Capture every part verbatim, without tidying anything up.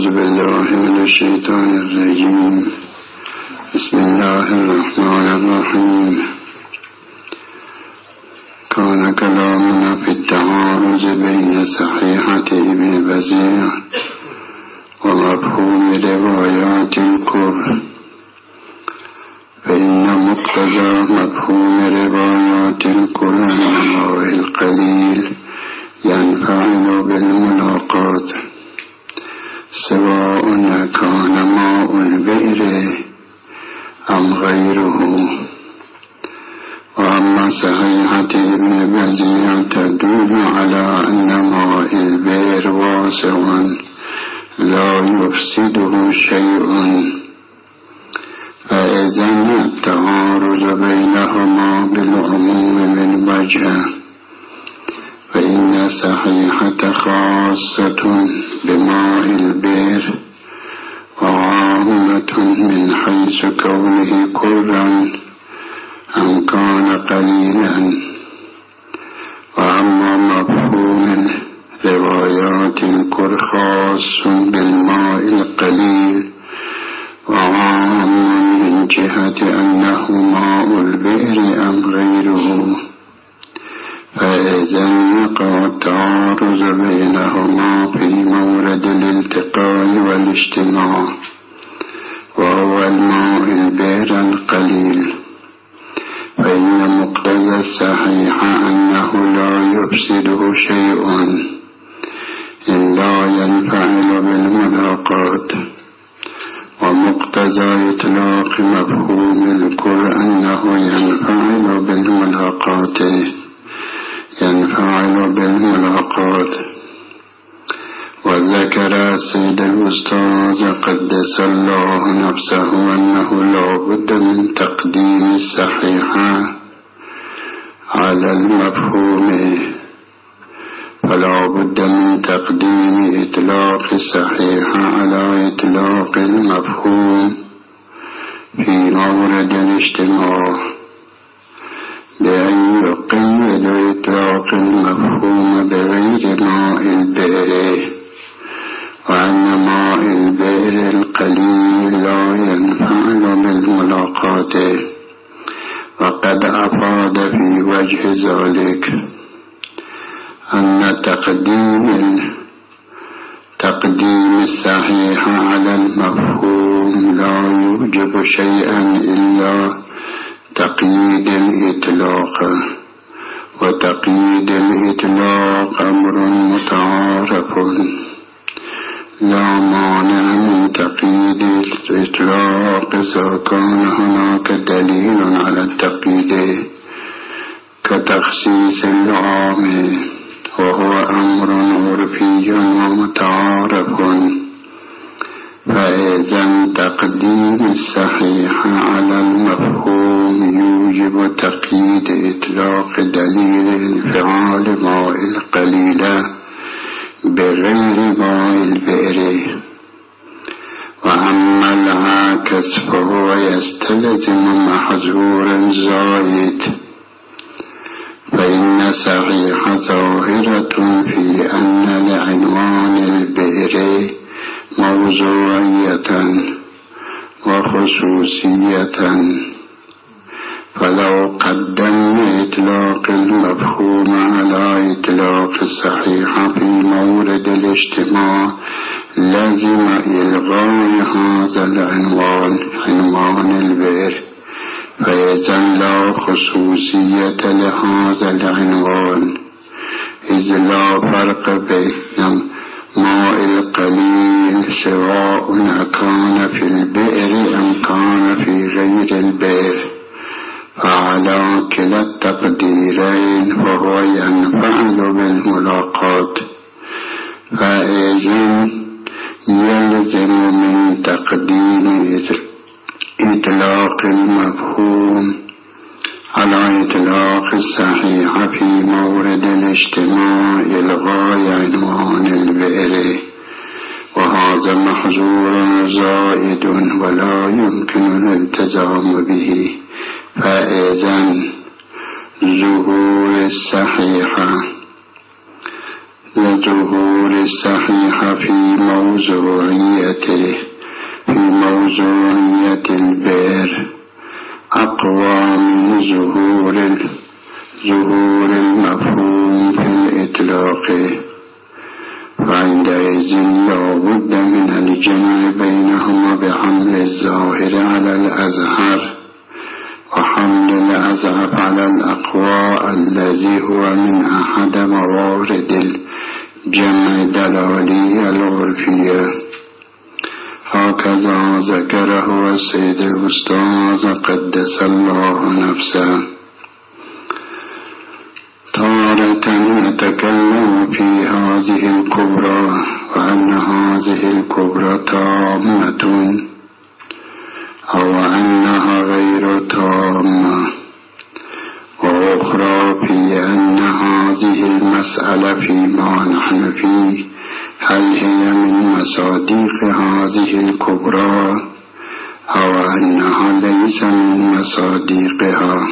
أعوذ بالله من الشيطان الرجيم. بسم الله الرحمن الرحيم. كان كلامنا في التعارض بين صحيحة ابن بزيع ومفهوم روايات الكفر، فإن مقتضى مفهوم روايات الكفر النماء القليل ينفعل بالملاقات، سواء كان ماء البئر أم غيره. وأما صحيحة ابن بزيع تدل على أن ماء البئر واسع لا يفسده شيء، فإذن التعارض بينهما بالعموم من وجه، فإن صحيحة خاصة بماء البئر وعامة من حيث كونه كرا أم كان قليلا. وأما مفهوم روايات الكر خاص بالماء القليل وعام من جهة أنه ماء البئر أم غيره، فإذا يقع التعارض بينهما في مورد الالتقاء والاجتماع، وهو الماء البئر القليل، فإن مقتضى الصحيح أنه لا يفسده شيء إلا ينفعل بالملاقات، ومقتضى إطلاق مفهوم الكر أنه ينفعل بالملاقات ينفعل بالملاقات. وذكر السيد الأستاذ قدس الله نفسه أنه لا بد من تقديم الصحيحة على المفهوم، فلا بد من تقديم إطلاق الصحيحة على إطلاق المفهوم في مورد الاجتماع، بأن يقيد إطلاق المفهوم بغير ماء البئر، وأن ماء البئر القليل لا ينفعل بالملاقات. وقد أفاد في وجه ذلك أن تقديم تقديم الصحيح على المفهوم لا يوجب شيئا إلا تقييد الإطلاق، وتقييد الإطلاق أمر متعارف لا مانع من تقييد الإطلاق إذا كان هناك دليل على التقييد كتخصيص العام، وهو أمر عرفي ومتعارف. فإذا تقديم الصحيح على المفهوم يوجب تقييد إطلاق دليل انفعال ماء القليل بغير ماء البئر. وأما العاكس فهو يستلزم محظورا زائد، فإن صحيح ظاهرة في أن لعنوان البئر موضوعية وخصوصية، فلو قدمنا إطلاق المفهوم على إطلاق الصحيح في مورد الاجتماع لازم إلغاء هذا العنوان عنوان البئر، فإذا لا خصوصية لهذا العنوان، إذ لا فرق بين ماء القليل سواء كان في البئر أم كان في غير البئر، فعلى كلا التقديرين فهو ينفعل بالملاقات. فإذن يلزم من تقديم إطلاق المفهوم على إطلاق الصحيح في مورد الاجتماع إلغاء عنوان البئر، وهذا محظور زائد ولا يمكن الالتزام به. فإذن ظهور الصحيحة لظهور الصحيح في موضوعيته في موضوعية البئر أقوى من ظهور ظهور المفهوم في الإطلاق، وعندئذ لا بد من الجمع بينهما بحمل الظاهر على الأظهر وحمل الأضعف على الأقوى الذي هو من أحد موارد الجمع الدلالي العرفية. هكذا ذكره السيد الأستاذ قدس الله نفسه. تارة نتكلم في هذه الكبرى وأن هذه الكبرى تامة أو أنها غير تامة، وأخرى في أن هذه المسألة فيما نحن فيه هل هي من مصادق هذه الكبرى أو أنها ليس من مصادقها.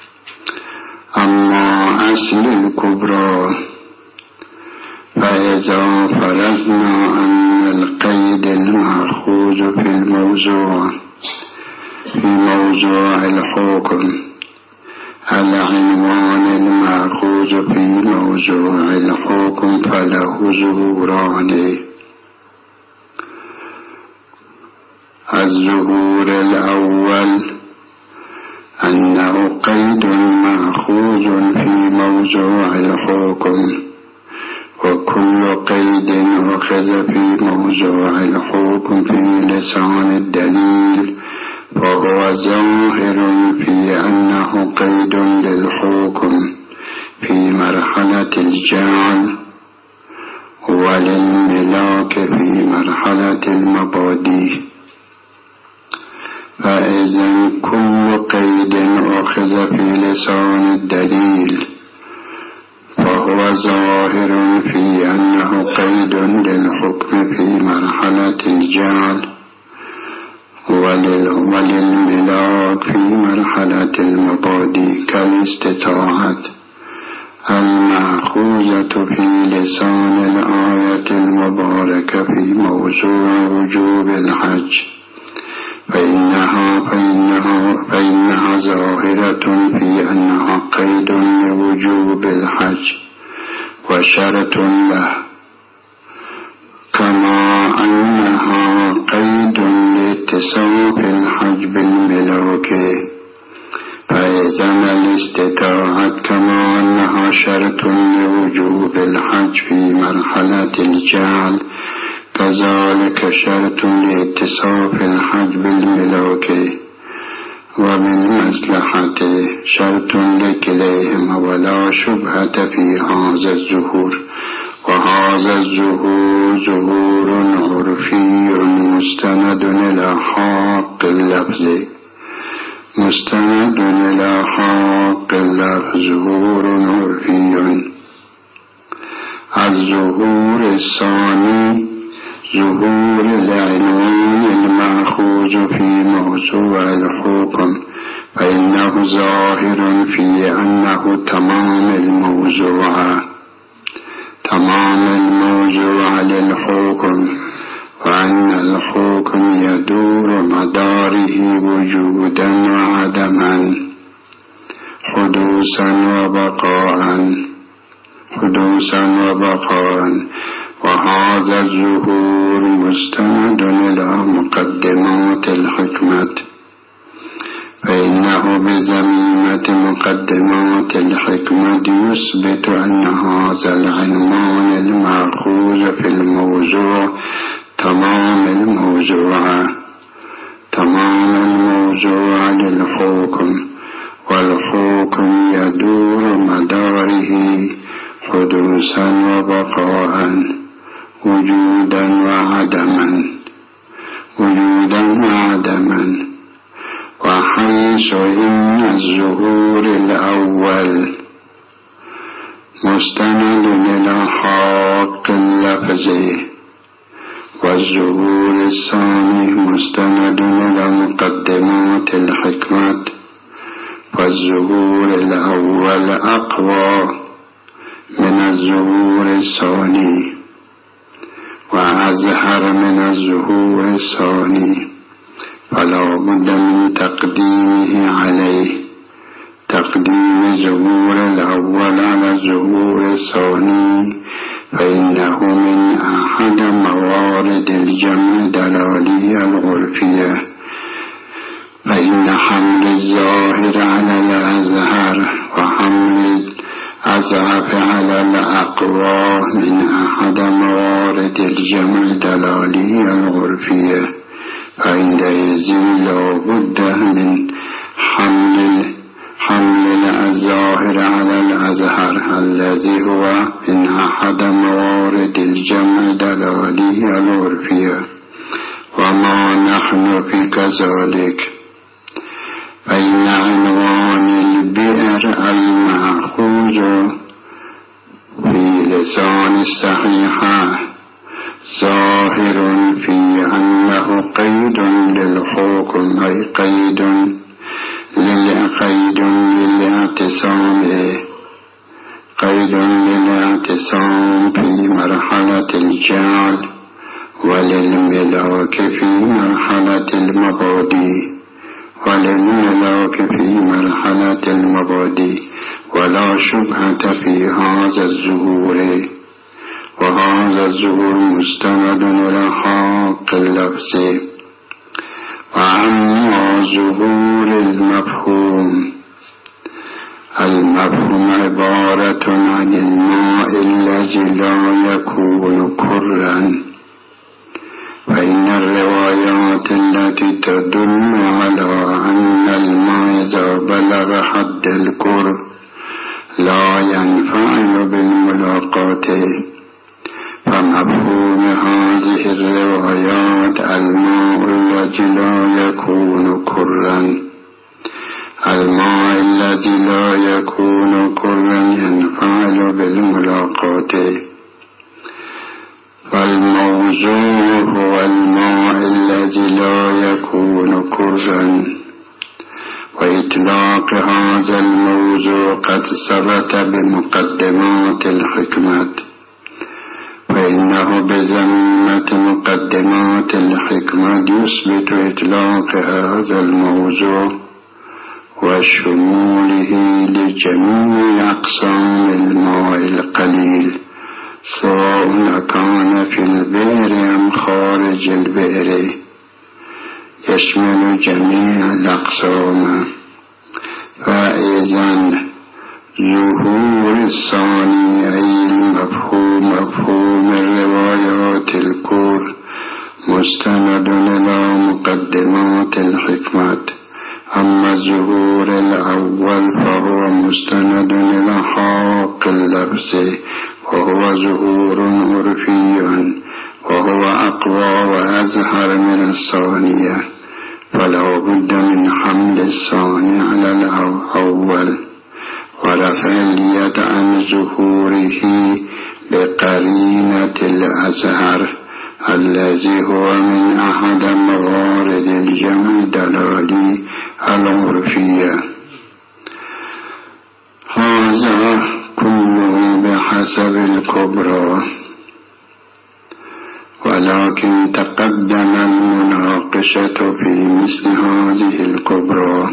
أما أصل الكبرى فإذا فرضنا أن القيد المأخوذ في الموضوع في موضوع الحكم العنوان المأخوذ في موضوع الحكم فله ظهوران. الظهور الأول أنه قيد مأخوذ في موضوع الحكم، وكل قيد أخذ في موضوع الحكم في لسان الدليل فهو ظاهر في أنه قيد للحكم في مرحلة الجعل وللملاك في مرحلة المبادئ. فإذا كل قيد أخذ في لسان الدليل فهو ظاهر في أنه قيد للحكم في مرحلة الجعل وللملاك في مرحلة المبادئ كالاستطاعة المأخوذة في لسان الآية المباركة في موضوع وجوب الحج، فإنها, فإنها, فإنها ظاهرة في أنها قيد لوجوب الحج وشرط له، كما أنها قيد لاتصاف الحج بالملاك. فإذا الاستطاعة كما أنها شرط لوجوب الحج في مرحلة الجعل كذلك شرط لاتصاف الحج بالملاك، وبالمصلحة شرط لكليهما ولا شبهة في هذا الظهور. وهذا الظهور ظهور عرفي مستند إلى حق اللفظ مستند إلى حق اللفظ ظهور عرفي. الظهور الثاني ظهور العنوان المأخوذ في موضوع الحكم، فإنه ظاهر في أنه تمام الموضوع تمام الموضوع للحكم، وأن الحكم يدور مداره وجودا وعدما حدوثا وبقاء حدوثا وبقاء. وهذا الظهور مستند إلى مقدمات الحكمة، فإنه بزميمة مقدمات الحكمة يثبت أن هذا العنوان المأخوذ في الموضوع تمام الموضوع تمام الموضوع للحكم، والحكم يدور مداره حدوثا وبقاء وجودا وعدما وجودا وعدما. وحيث إن الظهور الأول مستند إلى حق اللفظ والظهور الثاني مستند إلى مقدمات الحكمة، فالظهور الأول أقوى من الظهور الثاني وأظهر من الظهور الثاني، فلا بد من تقديمه عليه، تقديم ظهور الأول على الظهور الثاني، فإنه من أحد موارد الجمع دلالية العرفية، فإن حمل الظاهر على الأظهر وحمل الأضعف على الأقوى من أحد موارد الجمع دلالية العرفية، فعندئذ لا بد من حمل حمل الظاهر على الأظهر الذي هو من أحد موارد الجمع دلالية العرفية، وما نحن في كذلك. فإن عنوان البئر المأخوذ في لسان الصحيحة ظاهر في أنه قيد للحكم، أي قيد للقيد للاعتصام قيد للاعتصام في مرحلة الجعل، وللملاك في مرحلة المبادئ وللملاك في مرحلة المبادئ ولا شبهة في هذا الظهور، وهذا الظهور مستند إلى حق اللفظ. وأما ظهور المفهوم، المفهوم عبارة عن الماء الذي لا يكون كرا، فإن الروايات التي تدل على أن الماء إذا بلغ حد الكر لا ينفعل بالملاقات، فمفهوم هذه الروايات الماء الذي لا يكون كرا، الماء الذي لا يكون كرا ينفعل بالملاقات، فالموضوع هو الماء الذي لا يكون كرا. وإطلاق هذا الموضوع قد ثبت بمقدمات الحكمة، فإنه بزميمة مقدمات الحكمة يثبت إطلاق هذا الموضوع وشموله لجميع أقسام الماء القليل، سواء كان في البئر أم خارج البئر، يشمل جميع الأقسام. فإذن ظهور الثاني أي المفهوم مفهوم الروايات الكل مستند إلى مقدمات الحكمة، أما الظهور الأول فهو مستند إلى حق اللفظ، وهو ظهور عرفي وهو أقوى وأظهر من الثانية، فلا بد من حمل الثاني على الأول ورفع اليد عن ظهوره بقرينة الأظهر الذي هو من أحد موارد الجمع الدلالي العرفية. هذا كله بحسب الكبرى، ولكن تقدم المناقشة في مثل هذه الكبرى،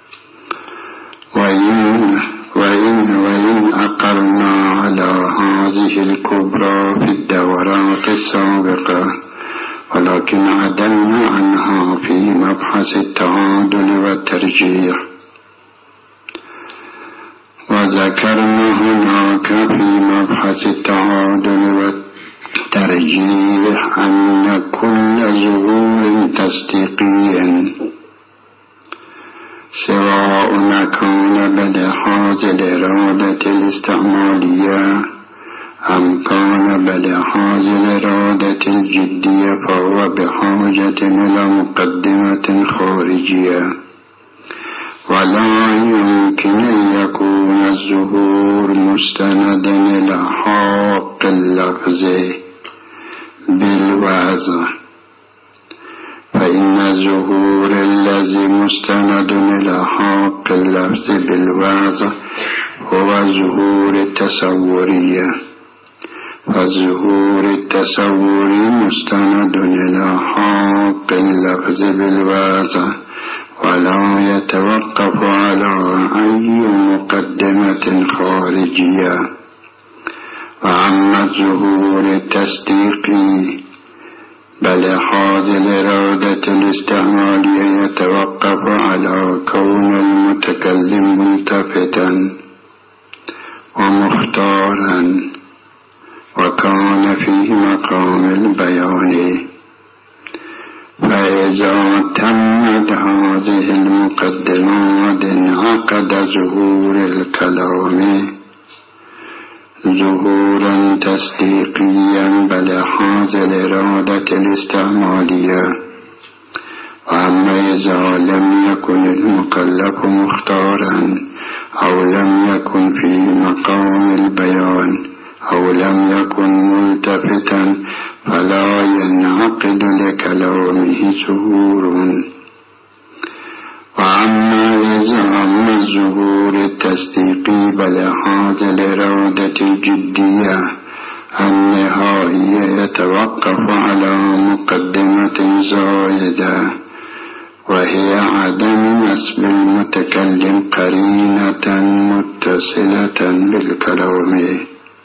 وإن وإن وإن أقرنا على هذه الكبرى في الدورات السابقة، ولكن عدلنا عنها في مبحث التعادل والترجيح، وذكرنا هناك في مبحث التعادل والترجيح أن كل ظهور تصديقي سواء كان بلحاظ الإرادة الاستعمالية أم كان بلحاظ الإرادة الجدية فهو بحاجة إلى مقدمة خارجية، ولا يمكن أن يكون الظهور مستندا إلى حق اللفظ بالوضع، فإن ظهور الذي مستند إلى حق اللفظ بالوعظ هو ظهور التصورية، فالظهور التصوري مستند إلى حق اللفظ بالوعظ ولا يتوقف على أي مقدمة خارجية. وأما الظهور التصديقي بلحاظ الإرادة الاستعمالية يتوقف على كون المتكلم ملتفتا ومختارا وكان في مقام البيان. فإذا تمت هذه المقدمات انعقد ظهور الكلام ظهورا تصديقيا بلحاظ الإرادة الاستعمالية. وأما إذا لم يكن المكلف مختارا أو لم يكن في مقام البيان أو لم يكن ملتفتا فلا ينعقد لكلامه ظهور. وأما إذا أما الظهور التصديقي بلحاظ الإرادة الجدية النهائية يتوقف على مقدمة زائدة وهي عدم نسب المتكلم قرينة متصلة بالكلام.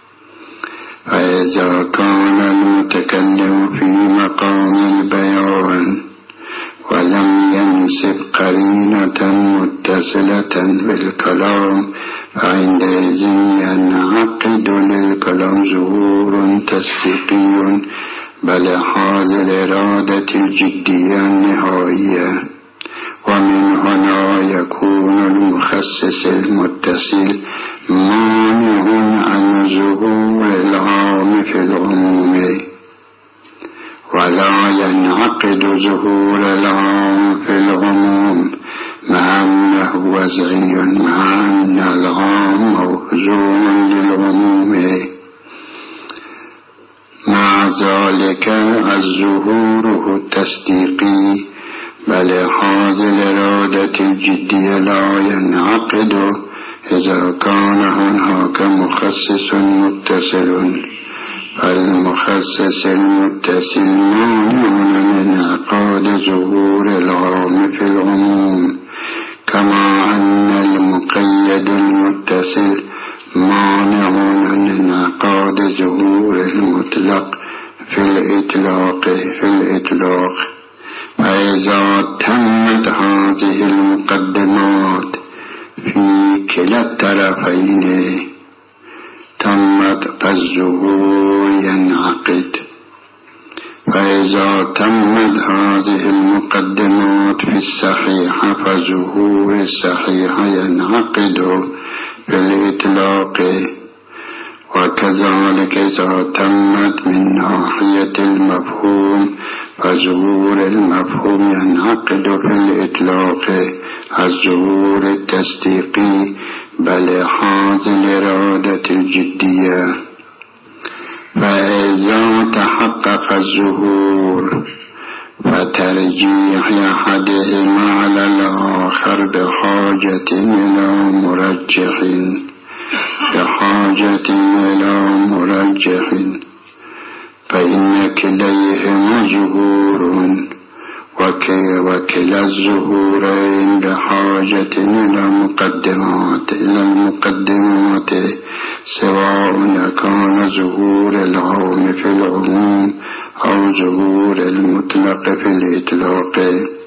فإذا كان المتكلم في مقام البيان ولم ينسب قرينة متصلة بالكلام فعندئذ ينعقد للكلام ظهور تصديقي بلحاظ الإرادة الجدية النهائية. ومن هنا يكون المخصص المتصل مانع عن ظهور العام في العموم ولا ينعقد ظهور العام في العموم مع أنه وضعي مع أن العام موضوع للعموم. مع ذلك الظهور التصديقي بلحاظ الإرادة الجدية لا ينعقد إذا كان هناك مخصص متصل. فالمخصص المتصل مانع من انعقاد ظهور العام في العموم كما أن المقيد المتصل مانع من انعقاد ظهور المطلق في الإطلاق في الإطلاق. فإذا تمت هذه المقدمات في كلا الطرفين تمت فالظهور ينعقد. فإذا تمت هذه المقدمات في الصحيحة فظهور الصحيحة ينعقد في الإطلاق. وكذلك إذا تمت من ناحية المفهوم فظهور المفهوم ينعقد في الإطلاق الظهور التصديقي بلحاظ الإرادة الجدية. فإذا تحقق الظهور فترجيح أحدهما على الآخر بحاجة إلى مرجح بحاجة إلى مرجح فإن كليهما ظهور وكلا الظهورين بحاجة إلى مقدمات إلى المقدمات سواء كان ظهور العام في العموم أو ظهور المطلق في الإطلاق.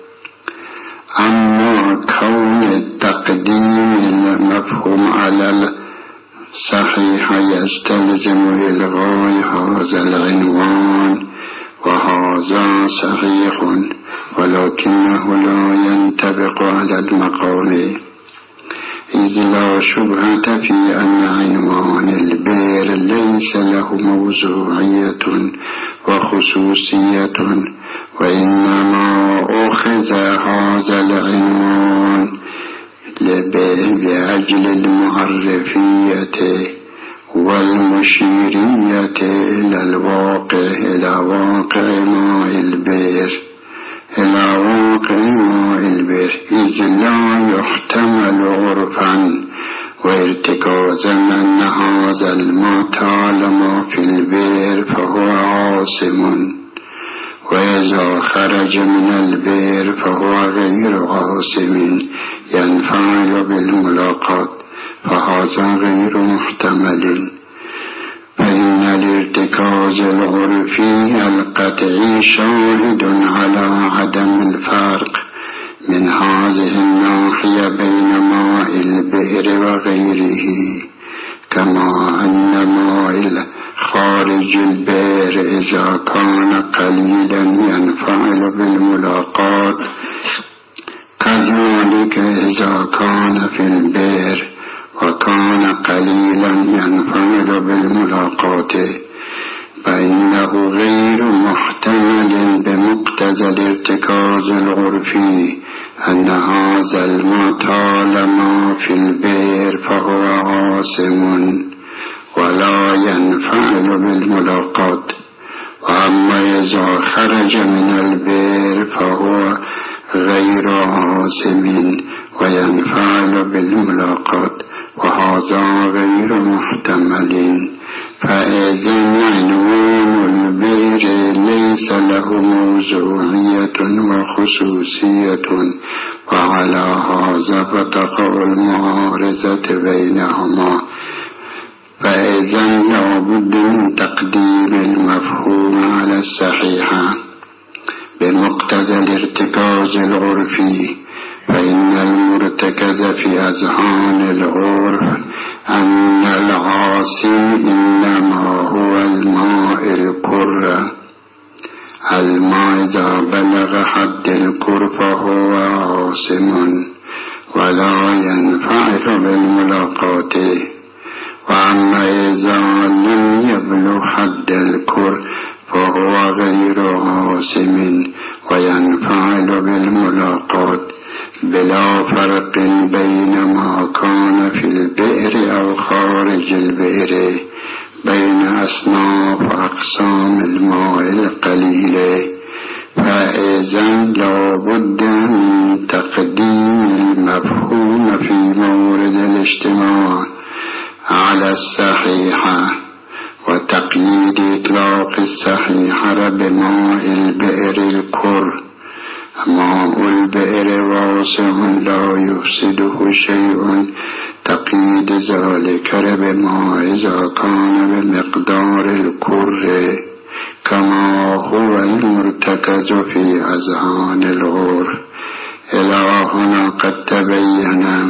أما كون التقديم المفهوم على الصحيح يستلزم إلغاء هذا العنوان وهذا صحيح ولكنه لا ينطبق على المقام، إذ لا شبهة في أن عنوان البئر ليس له موضوعية وخصوصية، وإنما أخذ هذا العنوان لأجل المعرفية والمشيرية إلى الواقع إلى واقع ماء البئر إلى واقع ماء البئر وارتكازا أن هذا الماء طالما في البئر فهو عاصم، وإذا خرج من البئر فهو غير عاصم ينفعل بالملاقات، فهذا غير محتمل. فإن الارتكاز العرفي القطعي شاهد على عدم الفرق من هذه الناحية بين ماء البئر وغيره، كما أن ماء خارج البئر إذا كان قليلا ينفعل بالملاقات، كذلك إذا كان في البئر وكان قليلا ينفعل بالملاقات، فإنه غير محتمل بمقتضى الارتكاز العرفي أن هذا الماء طالما في البئر فهو عاصم ولا ينفعل بالملاقات. وأما إذا خرج من البئر فهو غير عاصم وينفعل بالملاقات، وهذا غير محتمل. فإذن عنوان البئر ليس له موضوعية وخصوصية، وعلى هذا فتقع المعارضة بينهما. فإذن لابد من تقديم المفهوم على الصحيحة بمقتضى الارتكاز العرفي، فإن المرتكز في أذهان العرف أن العاصم إنما هو الماء الكر. الماء إذا بلغ حد الكر فهو عاصم ولا ينفعل بالملاقات، وأما إذا لم يبلغ حد الكر فهو غير عاصم وينفعل بالملاقات، بلا فرق بين ما كان في البئر أو خارج البئر، بين أصناف أقسام الماء القليل. فإذن لابد من تقديم المفهوم في مورد الاجتماع على الصحيحة، وتقييد إطلاق الصحيحة بماء البئر الكر. ماء البئر واسع لا يفسده شيء، تقييد ذلك بما إذا كان بمقدار الكر، كما هو المرتكز في أذهان العرف. إلى هنا قد تبين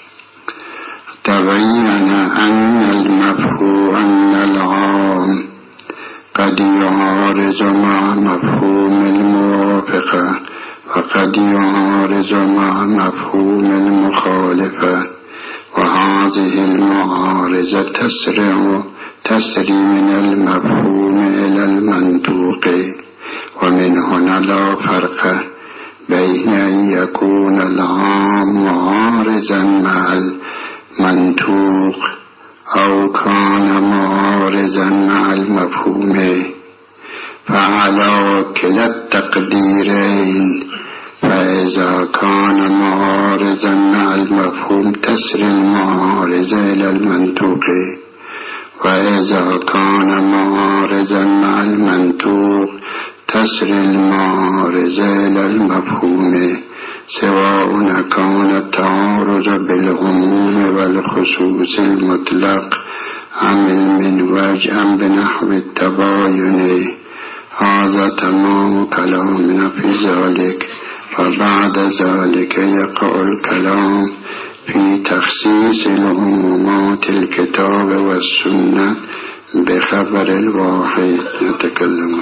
تبين أن المفهوم أن العام قد يعارض مع مفهوم الموافقة، وقد يعارض مع مفهوم المخالفة، وهذه المعارضة تسرع تسري من المفهوم إلى المنطوق. ومن هنا لا فرق بين أن يكون العام معارضا مع المنطوق أو كان معارضا مع المفهوم، فعلى كلا التقديرين. فإذا كان معارضا مع المفهوم تسري المعارضة إلى المنطوق، وإذا كان معارضا مع المنطوق تسري المعارضة إلى المفهوم، سواء كان التعارض بالعموم والخصوص المطلق أم المنوج أم بنحو التباين. هذا تمام كلامنا في ذلك، وبعد ذلك يقع الكلام في تخصيص العمومات الكتاب والسنة بخبر الواحد. نتكلم